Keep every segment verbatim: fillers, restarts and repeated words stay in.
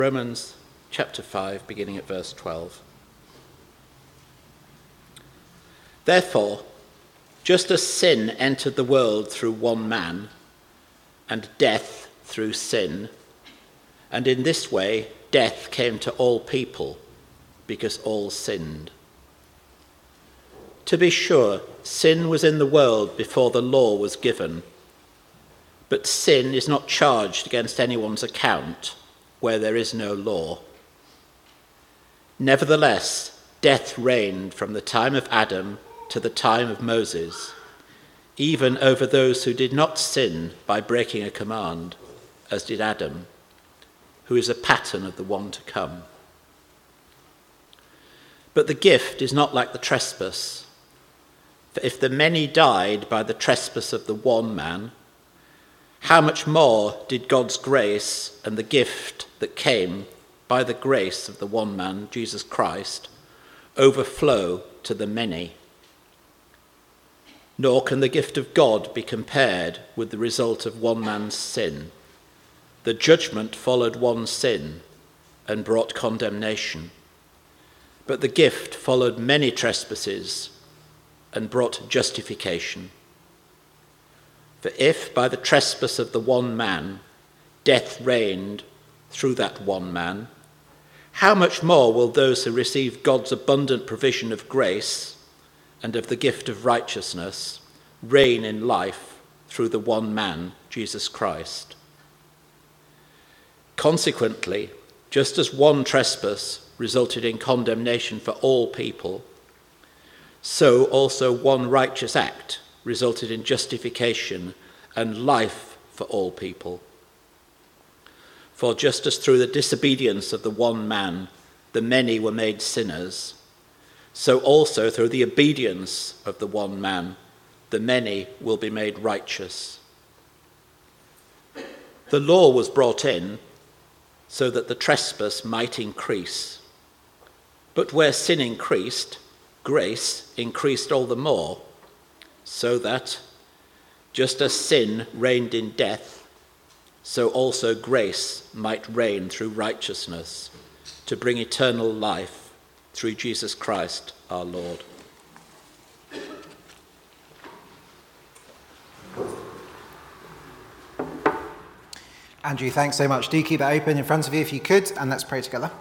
Romans chapter five, beginning at verse twelve. Therefore, just as sin entered the world through one man, and death through sin, and in this way death came to all people, because all sinned. To be sure, sin was in the world before the law was given, but sin is not charged against anyone's account where there is no law. Nevertheless, death reigned from the time of Adam to the time of Moses, even over those who did not sin by breaking a command, as did Adam, who is a pattern of the one to come. But the gift is not like the trespass. For if the many died by the trespass of the one man, how much more did God's grace and the gift that came by the grace of the one man, Jesus Christ, overflow to the many? Nor can the gift of God be compared with the result of one man's sin. The judgment followed one sin and brought condemnation, but the gift followed many trespasses and brought justification. For if by the trespass of the one man death reigned through that one man, how much more will those who receive God's abundant provision of grace and of the gift of righteousness reign in life through the one man, Jesus Christ? Consequently, just as one trespass resulted in condemnation for all people, so also one righteous act resulted in justification and life for all people. For just as through the disobedience of the one man the many were made sinners, so also through the obedience of the one man the many will be made righteous. The law was brought in so that the trespass might increase. But where sin increased, grace increased all the more, so that, just as sin reigned in death, so also grace might reign through righteousness, to bring eternal life through Jesus Christ our Lord. Andrew, thanks so much. Do keep that open in front of you if you could, and let's pray together.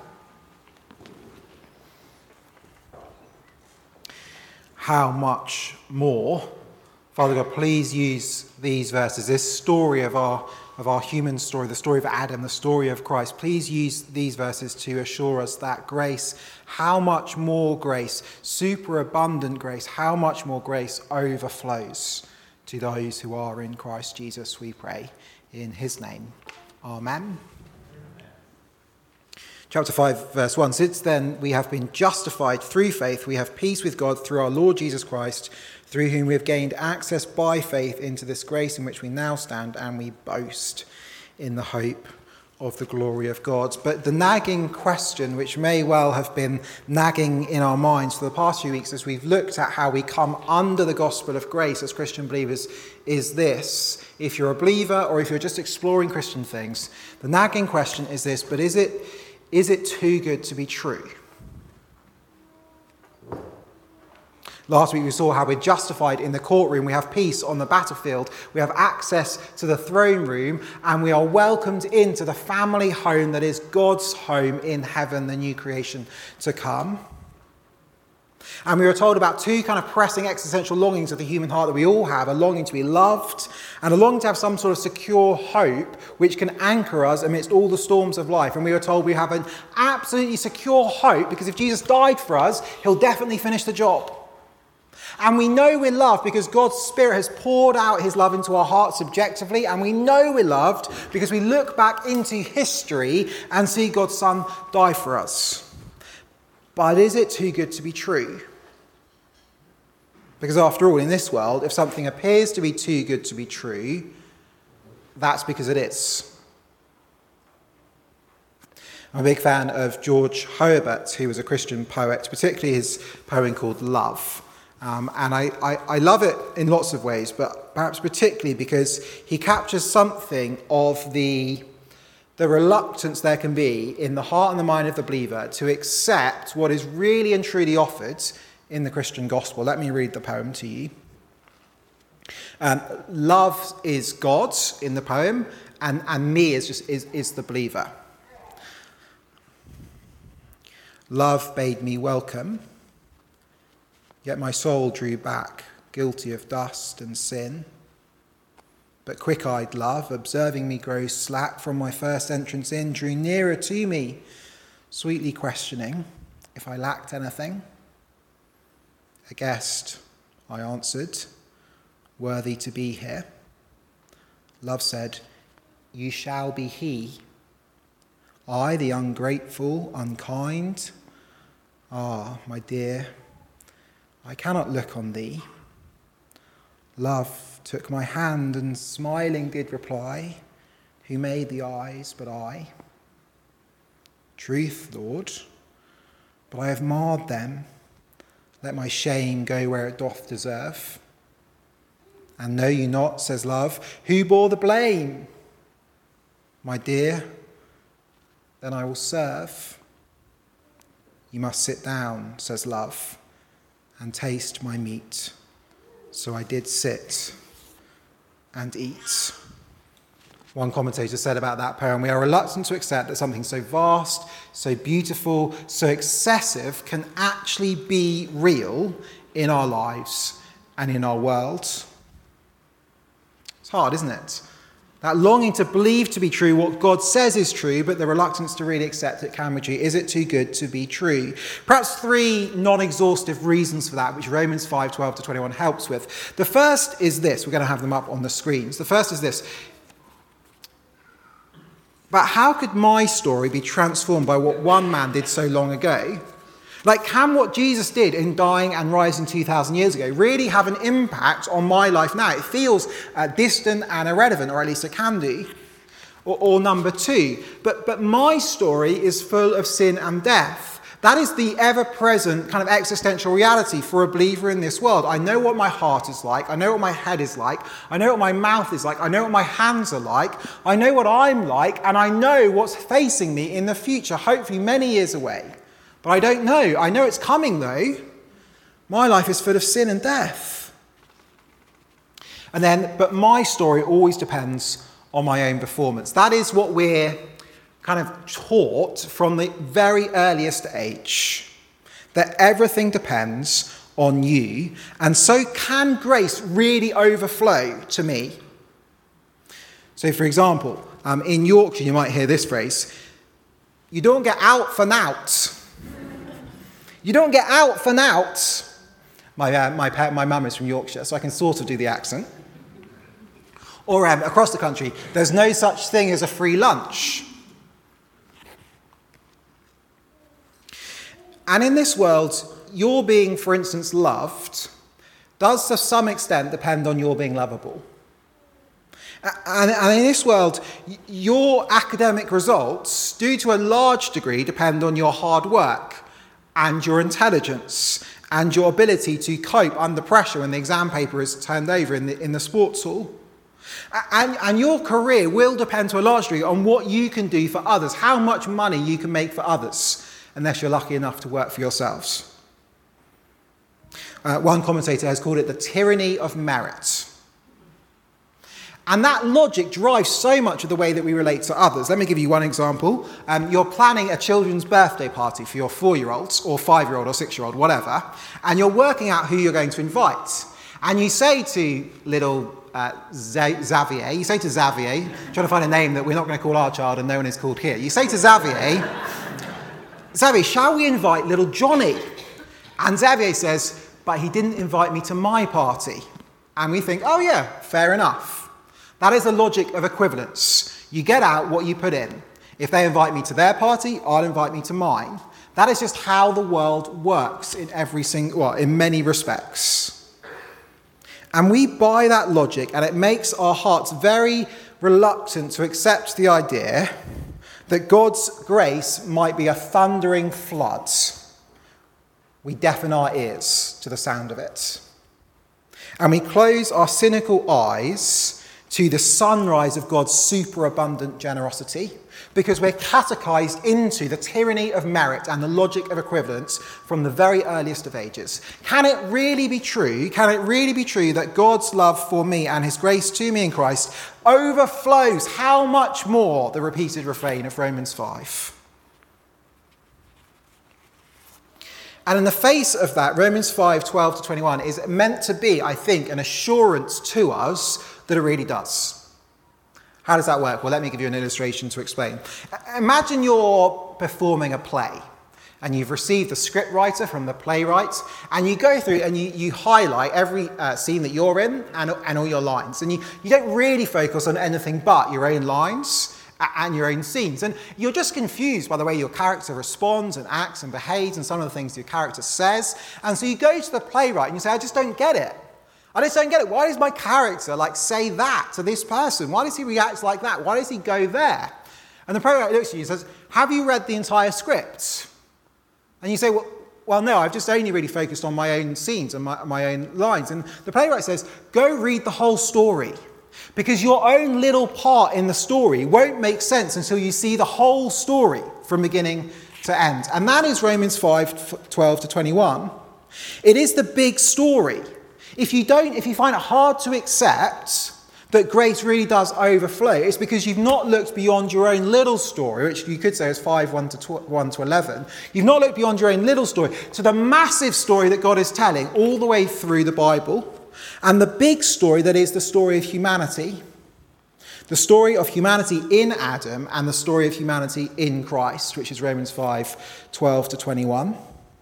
How much more, Father God, please use these verses, this story of our of our human story, the story of Adam, the story of Christ. Please use these verses to assure us that grace, how much more grace, superabundant grace, how much more grace overflows to those who are in Christ Jesus, we pray. In his name, amen. Chapter five, verse one, since then we have been justified through faith, we have peace with God through our Lord Jesus Christ, through whom we have gained access by faith into this grace in which we now stand, and we boast in the hope of the glory of God. But the nagging question, which may well have been nagging in our minds for the past few weeks as we've looked at how we come under the gospel of grace as Christian believers, is this. If you're a believer or if you're just exploring Christian things, the nagging question is this, but is it Is it too good to be true? Last week we saw how we're justified in the courtroom, we have peace on the battlefield, we have access to the throne room, and we are welcomed into the family home that is God's home in heaven, the new creation to come. And we were told about two kind of pressing existential longings of the human heart that we all have, a longing to be loved and a longing to have some sort of secure hope which can anchor us amidst all the storms of life. And we were told we have an absolutely secure hope because if Jesus died for us, he'll definitely finish the job. And we know we're loved because God's Spirit has poured out his love into our hearts subjectively, and we know we're loved because we look back into history and see God's Son die for us. But is it too good to be true? Because after all, in this world, if something appears to be too good to be true, that's because it is. I'm a big fan of George Herbert, who was a Christian poet, particularly his poem called Love. Um, and I, I, I love it in lots of ways, but perhaps particularly because he captures something of the the reluctance there can be in the heart and the mind of the believer to accept what is really and truly offered in the Christian gospel. Let me read the poem to you. Um, love is God in the poem, and, and me is just is, is the believer. Love bade me welcome, yet my soul drew back, guilty of dust and sin. But quick-eyed love, observing me grow slack from my first entrance in, drew nearer to me, sweetly questioning if I lacked anything. A guest, I answered, worthy to be here. Love said, you shall be he. I, the ungrateful, unkind. Ah, my dear, I cannot look on thee. Love took my hand and smiling did reply, who made the eyes but I? Truth, Lord, but I have marred them. Let my shame go where it doth deserve. And know you not, says love, who bore the blame? My dear, then I will serve. You must sit down, says love, and taste my meat. So I did sit and eat. One commentator said about that poem, we are reluctant to accept that something so vast, so beautiful, so excessive can actually be real in our lives and in our world. It's hard, isn't it? That longing to believe to be true what God says is true, but the reluctance to really accept it can be true. Is it too good to be true? Perhaps three non-exhaustive reasons for that, which Romans five, twelve to twenty-one helps with. The first is this. We're going to have them up on the screens. The first is this. But how could my story be transformed by what one man did so long ago? Like, can what Jesus did in dying and rising two thousand years ago really have an impact on my life now? It feels uh, distant and irrelevant, or at least it can do. Or, or number two, but, but my story is full of sin and death. That is the ever-present kind of existential reality for a believer in this world. I know what my heart is like. I know what my head is like. I know what my mouth is like. I know what my hands are like. I know what I'm like, and I know what's facing me in the future, hopefully many years away. But I don't know. I know it's coming, though. My life is full of sin and death. And then, but my story always depends on my own performance. That is what we're kind of taught from the very earliest age, that everything depends on you. And so can grace really overflow to me? So, for example, um, in Yorkshire, you might hear this phrase, you don't get out for nowt. You don't get out for nowt. My uh, my pa- my mum is from Yorkshire, so I can sort of do the accent. Or um, across the country, there's no such thing as a free lunch. And in this world, your being, for instance, loved does to some extent depend on your being lovable. And, and in this world, your academic results do to a large degree depend on your hard work and your intelligence and your ability to cope under pressure when the exam paper is turned over in the, in the sports hall. And, and your career will depend to a large degree on what you can do for others, how much money you can make for others, unless you're lucky enough to work for yourselves. Uh, one commentator has called it the tyranny of merit. And that logic drives so much of the way that we relate to others. Let me give you one example. Um, you're planning a children's birthday party for your four-year-olds or five-year-old or six-year-old, whatever, and you're working out who you're going to invite. And you say to little uh, Z- Xavier, you say to Xavier, trying to find a name that we're not going to call our child and no one is called here. You say to Xavier, Xavier, shall we invite little Johnny? And Xavier says, but he didn't invite me to my party. And we think, oh yeah, fair enough. That is the logic of equivalence. You get out what you put in. If they invite me to their party, I'll invite me to mine. That is just how the world works in every single, well, in many respects. And we buy that logic, and it makes our hearts very reluctant to accept the idea that God's grace might be a thundering flood. We deafen our ears to the sound of it. And we close our cynical eyes to the sunrise of God's superabundant generosity. because we're catechized into the tyranny of merit and the logic of equivalence from the very earliest of ages. Can it really be true? Can it really be true that God's love for me and his grace to me in Christ overflows how much more, the repeated refrain of Romans five? And in the face of that, Romans five, twelve to twenty-one is meant to be, I think, an assurance to us that it really does. How does that work? Well, let me give you an illustration to explain. Imagine you're performing a play and you've received the script writer from the playwright, and you go through and you, you highlight every uh, scene that you're in and, and all your lines. And you, you don't really focus on anything but your own lines and your own scenes. And you're just confused by the way your character responds and acts and behaves and some of the things your character says. And so you go to the playwright and you say, I just don't get it. I just don't get it. Why does my character like say that to this person? Why does he react like that? Why does he go there? And the playwright looks at you and says, have you read the entire script? And you say, well, well, no, I've just only really focused on my own scenes and my, my own lines. And the playwright says, go read the whole story, because your own little part in the story won't make sense until you see the whole story from beginning to end. And that is Romans five, twelve to twenty-one. It is the big story. If you don't, if you find it hard to accept that grace really does overflow, it's because you've not looked beyond your own little story, which you could say is five, one to eleven. You've not looked beyond your own little story to the massive story that God is telling all the way through the Bible, and the big story that is the story of humanity, the story of humanity in Adam and the story of humanity in Christ, which is Romans five, twelve to twenty-one.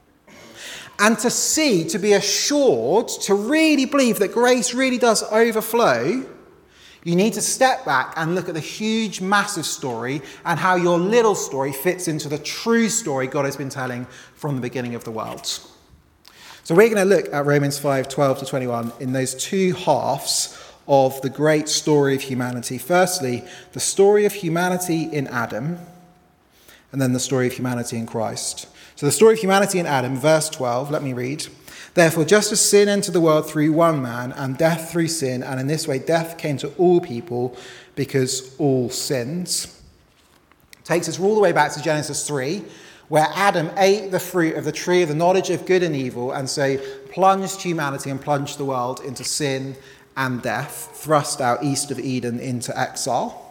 And to see, to be assured, to really believe that grace really does overflow, you need to step back and look at the huge, massive story and how your little story fits into the true story God has been telling from the beginning of the world. So we're going to look at Romans five, twelve to twenty-one in those two halves of the great story of humanity. Firstly, the story of humanity in Adam, and then the story of humanity in Christ. So the story of humanity in Adam, verse twelve, let me read. Therefore, just as sin entered the world through one man, and death through sin, and in this way death came to all people because all sinned. Takes us all the way back to Genesis three, where Adam ate the fruit of the tree of the knowledge of good and evil, and so plunged humanity and plunged the world into sin and death, thrust out east of Eden into exile.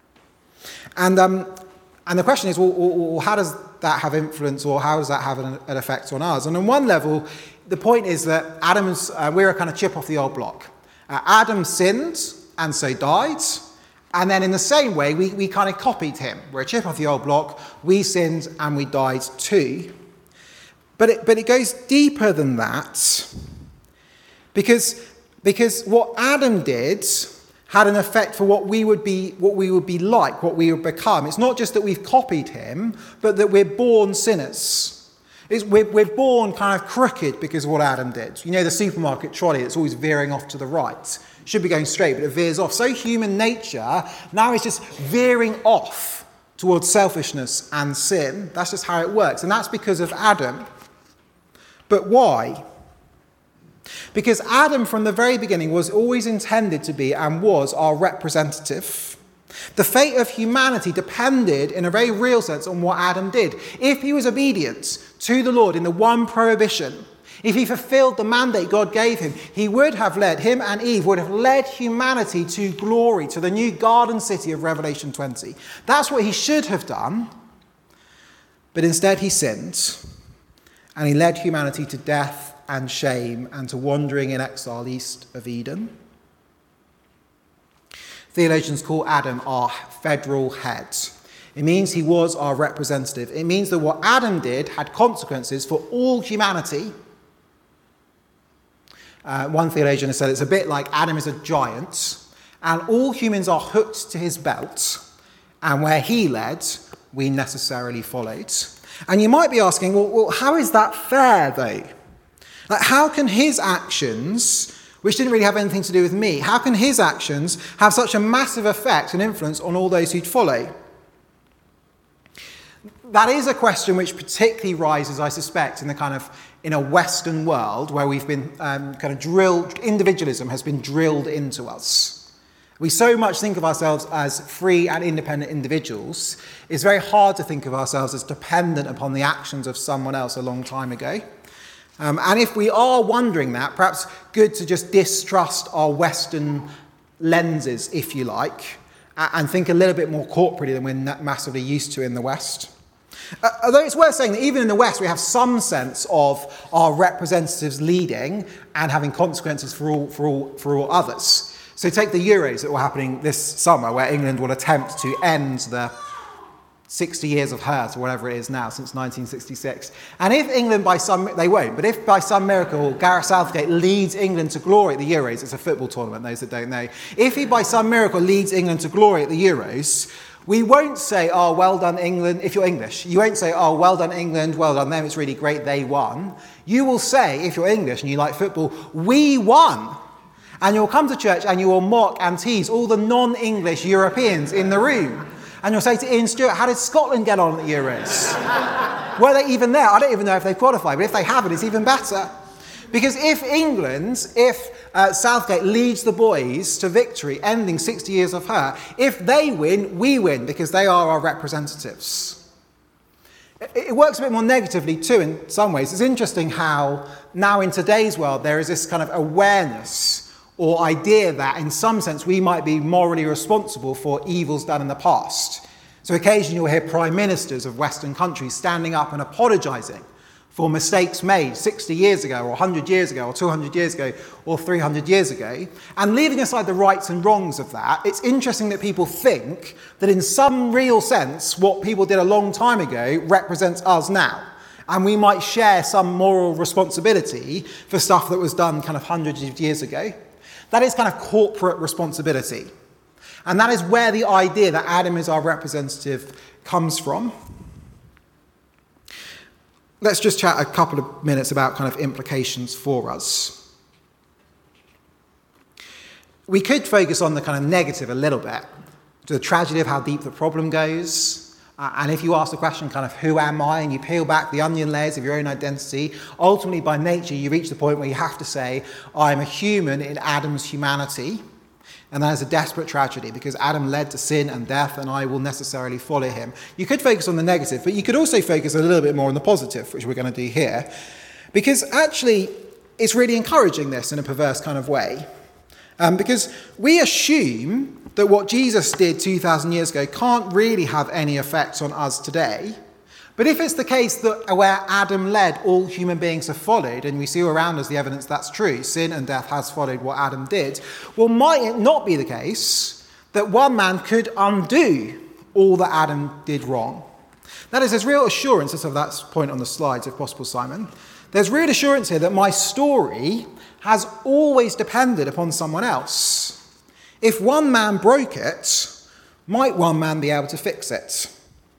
And um, and the question is, well, well, how does that have influence, or how does that have an, an effect on us? And on one level, the point is that Adam's, uh, we're a kind of chip off the old block. Uh, Adam sinned and so died. And then in the same way, we, we kind of copied him. We're a chip off the old block. We sinned and we died too. But it, but it goes deeper than that. Because, because what Adam did had an effect for what we would be, what we would be like, what we would become. It's not just that we've copied him, but that we're born sinners. It's, we're, we're born kind of crooked because of what Adam did. You know, the supermarket trolley that's always veering off to the right. Should be going straight, but it veers off. So human nature now is just veering off towards selfishness and sin. That's just how it works. And that's because of Adam. But why? Because Adam, from the very beginning, was always intended to be and was our representative. The fate of humanity depended, in a very real sense, on what Adam did. If he was obedient to the Lord in the one prohibition, if he fulfilled the mandate God gave him, he would have led, him and Eve would have led humanity to glory, to the new garden city of Revelation twenty. That's what he should have done. But instead he sinned, and he led humanity to death and shame and to wandering in exile east of Eden. Theologians call Adam our federal head. It means he was our representative. It means that what Adam did had consequences for all humanity. Uh, one theologian has said it's a bit like Adam is a giant, and all humans are hooked to his belt, and where he led, we necessarily followed. And you might be asking, well, well how is that fair, though? Like, how can his actions, which didn't really have anything to do with me, how can his actions have such a massive effect and influence on all those who'd follow? That is a question which particularly rises, I suspect, in the kind of in a Western world where we've been um, kind of drilled, individualism has been drilled into us. We so much think of ourselves as free and independent individuals. It's very hard to think of ourselves as dependent upon the actions of someone else a long time ago. Um, and if we are wondering that, perhaps good to just distrust our Western lenses, if you like, and think a little bit more corporately than we're massively used to in the West. Uh, although it's worth saying that even in the West, we have some sense of our representatives leading and having consequences for all, for all, for all others. So take the Euros that were happening this summer, where England will attempt to end the sixty years of hurt, or whatever it is now, since nineteen sixty-six. And if England by some, they won't, but if by some miracle Gareth Southgate leads England to glory at the Euros, it's a football tournament, those that don't know, if he by some miracle leads England to glory at the Euros, we won't say, oh, well done England, if you're English. You won't say, oh, well done England, well done them, it's really great, they won. You will say, if you're English and you like football, we won. And you'll come to church and you will mock and tease all the non-English Europeans in the room. And you'll say to Ian Stewart, how did Scotland get on at the Euros? Were they even there? I don't even know if they've qualified, but if they haven't, it's even better. Because if England, if uh, Southgate leads the boys to victory, ending sixty years of hurt, if they win, we win, because they are our representatives. It, it works a bit more negatively too in some ways. It's interesting how now in today's world there is this kind of awareness or idea that in some sense we might be morally responsible for evils done in the past. So occasionally you'll hear prime ministers of Western countries standing up and apologising for mistakes made sixty years ago or one hundred years ago or two hundred years ago or three hundred years ago. And leaving aside the rights and wrongs of that, it's interesting that people think that in some real sense what people did a long time ago represents us now. And we might share some moral responsibility for stuff that was done kind of hundreds of years ago. That is kind of corporate responsibility. And that is where the idea that Adam is our representative comes from. Let's just chat a couple of minutes about kind of implications for us. We could focus on the kind of negative a little bit, the tragedy of how deep the problem goes. Uh, and if you ask the question, kind of, who am I? And you peel back the onion layers of your own identity, ultimately, by nature, you reach the point where you have to say, I'm a human in Adam's humanity. And that is a desperate tragedy, because Adam led to sin and death, and I will necessarily follow him. You could focus on the negative, but you could also focus a little bit more on the positive, which we're going to do here. Because actually, it's really encouraging this in a perverse kind of way. Um, because we assume that what Jesus did two thousand years ago can't really have any effects on us today. But if it's the case that where Adam led, all human beings have followed, and we see around us the evidence that's true, sin and death has followed what Adam did, well, might it not be the case that one man could undo all that Adam did wrong? That is, there's real assurance, let's have that point on the slides if possible, Simon. There's real assurance here that my story has always depended upon someone else. If one man broke it, might one man be able to fix it?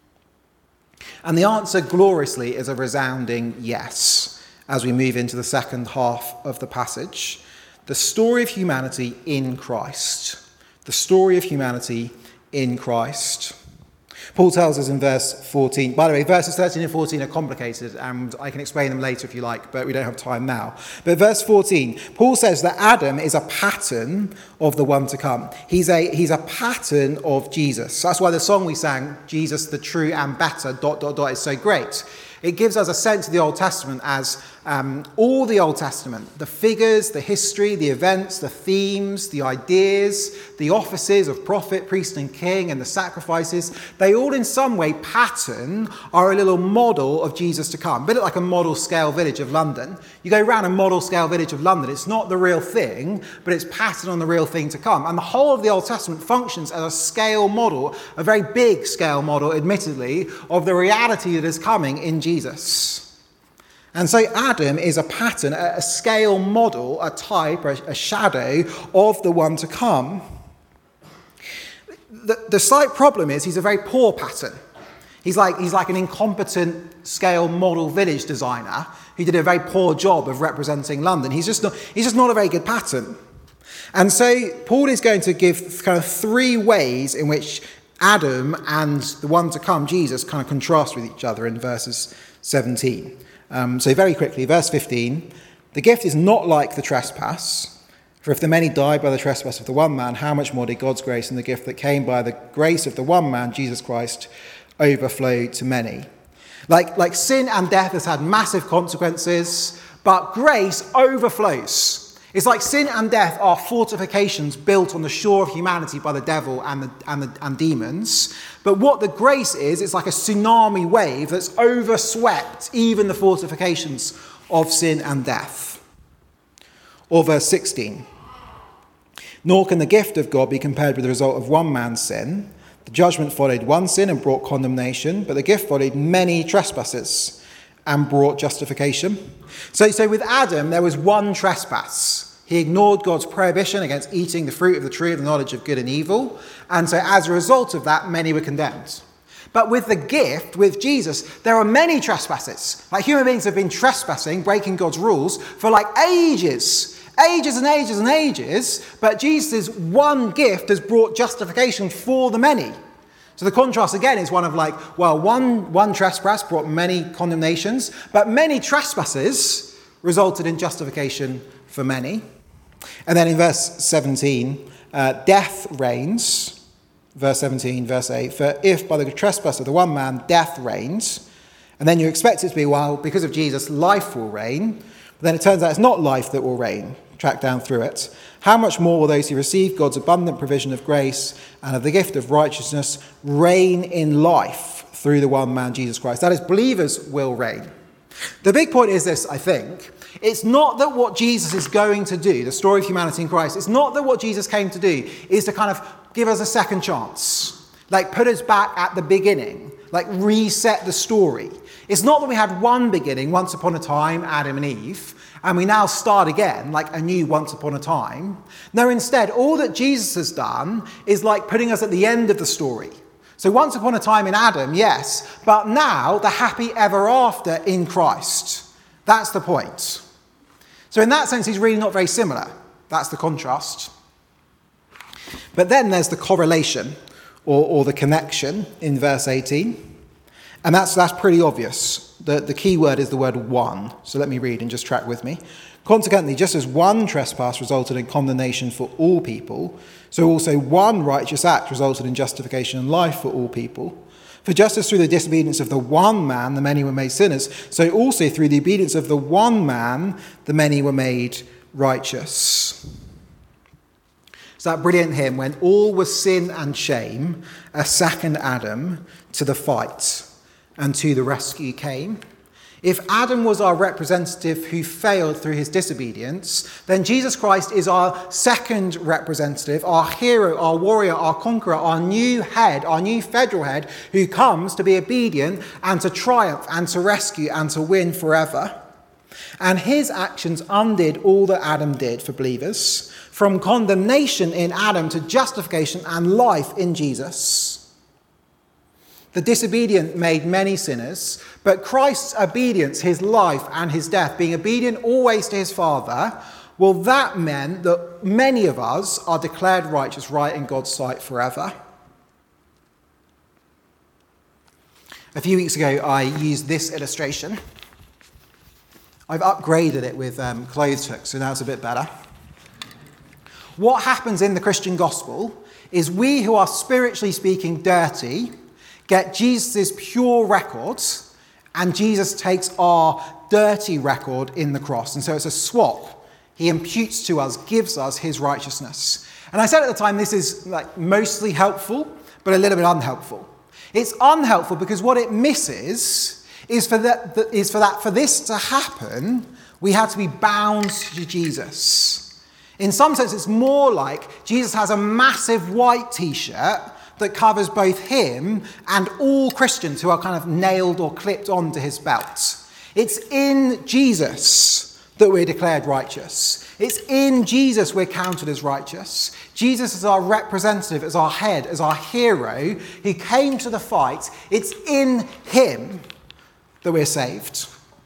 And the answer, gloriously, is a resounding yes, as we move into the second half of the passage. The story of humanity in Christ. The story of humanity in Christ. Paul tells us in verse fourteen, by the way, verses thirteen and fourteen are complicated, and I can explain them later if you like, but we don't have time now. But verse fourteen, Paul says that Adam is a pattern of the one to come. He's a, he's a pattern of Jesus. That's why the song we sang, Jesus the true and better, dot, dot, dot, is so great. It gives us a sense of the Old Testament as um, all the Old Testament, the figures, the history, the events, the themes, the ideas, the offices of prophet, priest and king, and the sacrifices, they all in some way pattern are a little model of Jesus to come. A bit like a model scale village of London. You go around a model scale village of London, it's not the real thing, but it's patterned on the real thing to come. And the whole of the Old Testament functions as a scale model, a very big scale model, admittedly, of the reality that is coming in Jesus. And so Adam is a pattern, a scale model, a type, a shadow of the one to come. The, the slight problem is he's a very poor pattern. He's like, he's like an incompetent scale model village designer who did a very poor job of representing London. He's just not, he's just not a very good pattern. And so Paul is going to give kind of three ways in which Adam and the one to come, Jesus, kind of contrast with each other in verses seventeen. Um, so very quickly, verse fifteen, the gift is not like the trespass. For if the many died by the trespass of the one man, how much more did God's grace and the gift that came by the grace of the one man, Jesus Christ, overflow to many? Like, like sin and death has had massive consequences, but grace overflows. It's like sin and death are fortifications built on the shore of humanity by the devil and, the, and, the, and demons. But what the grace is, it's like a tsunami wave that's overswept even the fortifications of sin and death. Or verse sixteen. Nor can the gift of God be compared with the result of one man's sin. The judgment followed one sin and brought condemnation, but the gift followed many trespasses and brought justification. So, so with Adam, there was one trespass. He ignored God's prohibition against eating the fruit of the tree of the knowledge of good and evil. And so as a result of that, many were condemned. But with the gift, with Jesus, there are many trespasses. Like human beings have been trespassing, breaking God's rules for like ages. Ages and ages and ages, but Jesus' one gift has brought justification for the many. So the contrast again is one of like, well, one, one trespass brought many condemnations, but many trespasses resulted in justification for many. And then in verse seventeen, uh, death reigns. Verse seventeen, verse eight, for if by the trespass of the one man death reigns, and then you expect it to be, well, because of Jesus, life will reign, but then it turns out it's not life that will reign. Track down through it. How much more will those who receive God's abundant provision of grace and of the gift of righteousness reign in life through the one man, Jesus Christ? That is, believers will reign. The big point is this, I think. It's not that what Jesus is going to do, the story of humanity in Christ, it's not that what Jesus came to do is to kind of give us a second chance, like put us back at the beginning, like reset the story. It's not that we had one beginning, once upon a time, Adam and Eve, and we now start again, like a new once upon a time. No, instead, all that Jesus has done is like putting us at the end of the story. So once upon a time in Adam, yes, but now the happy ever after in Christ. That's the point. So in that sense, he's really not very similar. That's the contrast. But then there's the correlation or, or the connection in verse eighteen. And that's, that's pretty obvious. The, the key word is the word one. So let me read and just track with me. Consequently, just as one trespass resulted in condemnation for all people, so also one righteous act resulted in justification and life for all people. For just as through the disobedience of the one man the many were made sinners, so also through the obedience of the one man the many were made righteous. It's that brilliant hymn, when all was sin and shame, a second Adam to the fight and to the rescue came. If Adam was our representative who failed through his disobedience, then Jesus Christ is our second representative, our hero, our warrior, our conqueror, our new head, our new federal head, who comes to be obedient and to triumph and to rescue and to win forever. And his actions undid all that Adam did for believers, from condemnation in Adam to justification and life in Jesus. The disobedient made many sinners, but Christ's obedience, his life and his death, being obedient always to his Father, well, that meant that many of us are declared righteous right in God's sight forever. A few weeks ago, I used this illustration. I've upgraded it with um, clothes hooks, so now it's a bit better. What happens in the Christian gospel is we who are spiritually speaking dirty get Jesus' pure record, and Jesus takes our dirty record in the cross. And so it's a swap. He imputes to us, gives us his righteousness. And I said at the time, this is like mostly helpful, but a little bit unhelpful. It's unhelpful because what it misses is for that, is for that, for this to happen, we have to be bound to Jesus. In some sense, it's more like Jesus has a massive white t-shirt that covers both him and all Christians who are kind of nailed or clipped onto his belt. It's in Jesus that we're declared righteous. It's in Jesus we're counted as righteous. Jesus is our representative, as our head, as our hero. He came to the fight. It's in him that we're saved.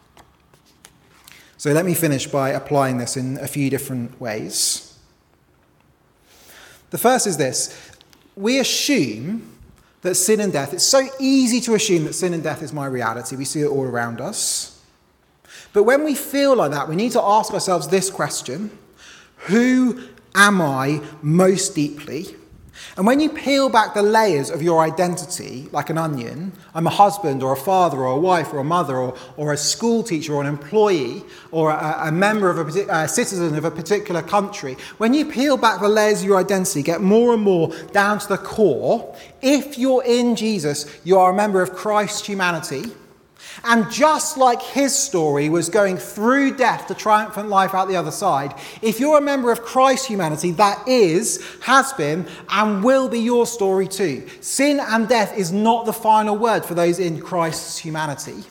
So let me finish by applying this in a few different ways. The first is this. We assume that sin and death, it's so easy to assume that sin and death is my reality. We see it all around us. But when we feel like that, we need to ask ourselves this question. Who am I most deeply? And when you peel back the layers of your identity like an onion, I'm a husband or a father or a wife or a mother or, or a school teacher or an employee or a, a member of a, a citizen of a particular country. When you peel back the layers of your identity, get more and more down to the core, if you're in Jesus, you are a member of Christ's humanity. And just like his story was going through death to triumphant life out the other side, if you're a member of Christ's humanity, that is, has been, and will be your story too. Sin and death is not the final word for those in Christ's humanity.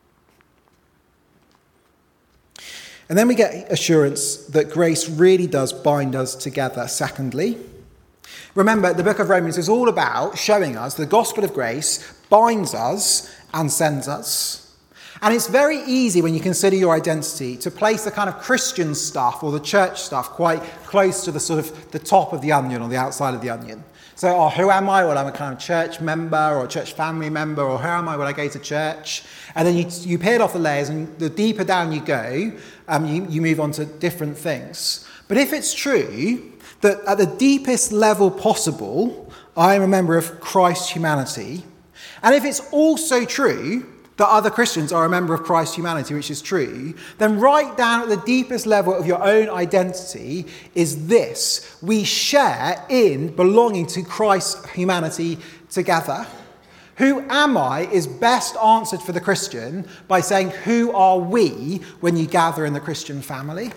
And then we get assurance that grace really does bind us together. Secondly, remember, the book of Romans is all about showing us the gospel of grace binds us and sends us. And it's very easy when you consider your identity to place the kind of Christian stuff or the church stuff quite close to the sort of the top of the onion or the outside of the onion. So, oh, who am I? Well, I'm a kind of church member or a church family member, or who am I when I go to church? And then you, you peel off the layers, and the deeper down you go, um, you, you move on to different things. But if it's true that at the deepest level possible, I am a member of Christ's humanity, and if it's also true that other Christians are a member of Christ's humanity, which is true, then right down at the deepest level of your own identity is this: we share in belonging to Christ's humanity together. Who am I is best answered for the Christian by saying, who are we when you gather in the Christian family?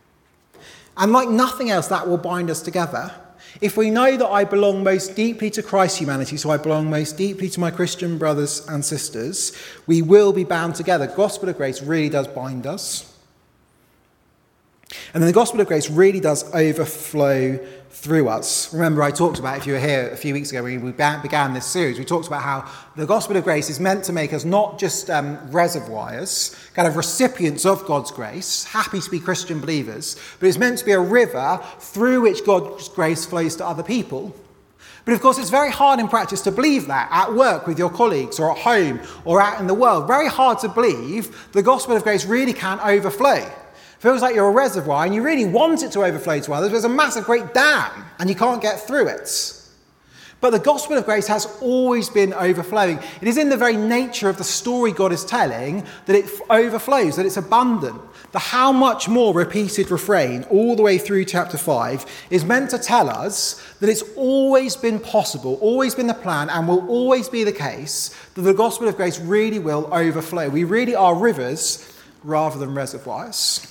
And like nothing else, that will bind us together. If we know that I belong most deeply to Christ's humanity, so I belong most deeply to my Christian brothers and sisters, we will be bound together. Gospel of grace really does bind us. And then the gospel of grace really does overflow through us. Remember, I talked about, if you were here a few weeks ago when we began this series, we talked about how the gospel of grace is meant to make us not just um, reservoirs, kind of recipients of God's grace, happy to be Christian believers, but it's meant to be a river through which God's grace flows to other people. But of course, it's very hard in practice to believe that at work with your colleagues or at home or out in the world. Very hard to believe the gospel of grace really can overflow. Feels like you're a reservoir and you really want it to overflow to others. There's a massive great dam and you can't get through it. But the gospel of grace has always been overflowing. It is in the very nature of the story God is telling that it overflows, that it's abundant. The how much more repeated refrain all the way through chapter five is meant to tell us that it's always been possible, always been the plan, and will always be the case that the gospel of grace really will overflow. We really are rivers rather than reservoirs.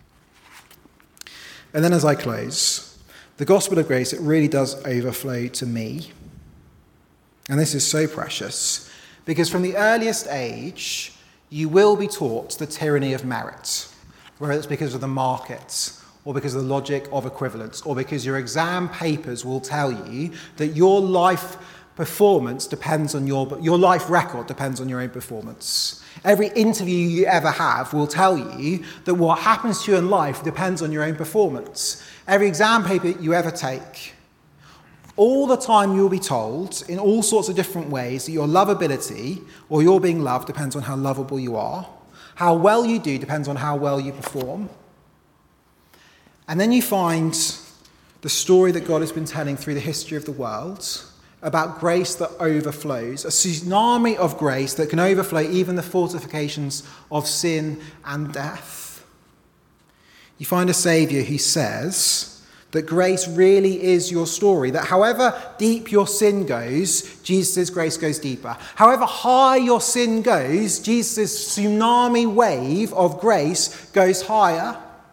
And then as I close, the gospel of grace, it really does overflow to me. And this is so precious, because from the earliest age, you will be taught the tyranny of merit, whether it's because of the market, or because of the logic of equivalence, or because your exam papers will tell you that your life performance depends on your, your life record depends on your own performance. Every interview you ever have will tell you that what happens to you in life depends on your own performance. Every exam paper you ever take, all the time you'll be told in all sorts of different ways that your lovability or your being loved depends on how lovable you are. How well you do depends on how well you perform. And then you find the story that God has been telling through the history of the world about grace that overflows, a tsunami of grace that can overflow even the fortifications of sin and death. You find a Saviour who says that grace really is your story, that however deep your sin goes, Jesus' grace goes deeper. However high your sin goes, Jesus' tsunami wave of grace goes higher.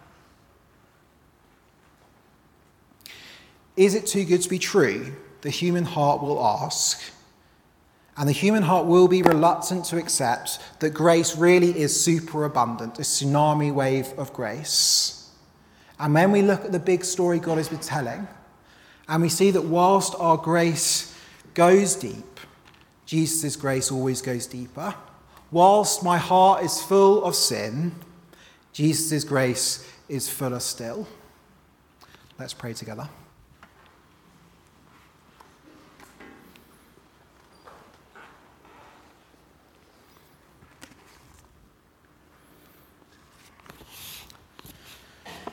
Is it too good to be true? The human heart will ask, and the human heart will be reluctant to accept that grace really is superabundant, a tsunami wave of grace. And when we look at the big story God has been telling, and we see that whilst our grace goes deep, Jesus' grace always goes deeper. Whilst my heart is full of sin, Jesus' grace is fuller still. Let's pray together.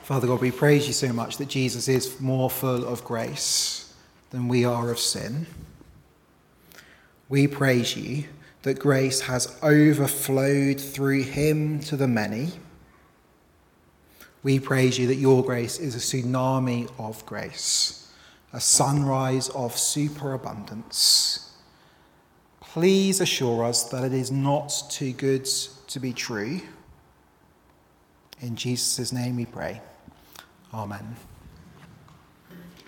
Father God, we praise you so much that Jesus is more full of grace than we are of sin. We praise you that grace has overflowed through him to the many. We praise you that your grace is a tsunami of grace, a sunrise of superabundance. Please assure us that it is not too good to be true. In Jesus' name we pray. Amen.